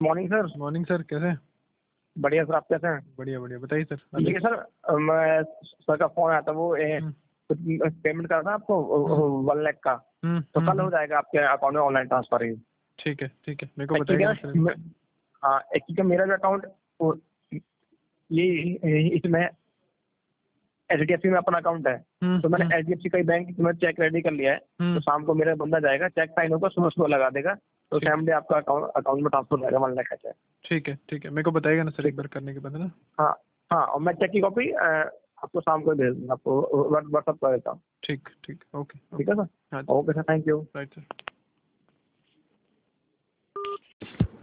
Morning sir. Morning sir, कैसे हैं? बढ़िया सर, आप कैसे हैं? बढ़िया बढ़िया, बताइए सर। ठीक है सर, मैं सर का फोन आया था, वो पेमेंट करना था आपको 1 लाख का, तो कल हो जाएगा आपके अकाउंट में ऑनलाइन ट्रांसफर ही। ठीक है ठीक है, मेरे को बताइएगा सर। हाँ, एक मेरा जो अकाउंट ये इसमें HDFC में अपना अकाउंट है, तो मैंने HDFC का बैंक में चेक रेडी कर लिया है, तो शाम को मेरा बंदा जाएगा, चेक साइन होगा, सुबह सुबह लगा देगा, तो फैमिली डे आपका अकाउंट में ट्रांसफर हो जाएगा 1 लाख का चेक। ठीक है ठीक है, मेरे को बताइएगा ना सर एक बार करने के बाद, है ना? हाँ हाँ, और मैं चेक की कॉपी आपको शाम को भेज दूँगा, आपको व्हाट्सएप कर देता हूँ। ठीक ठीक, ओके ठीक है सर। हाँ, okay sir, thank you. Right sir.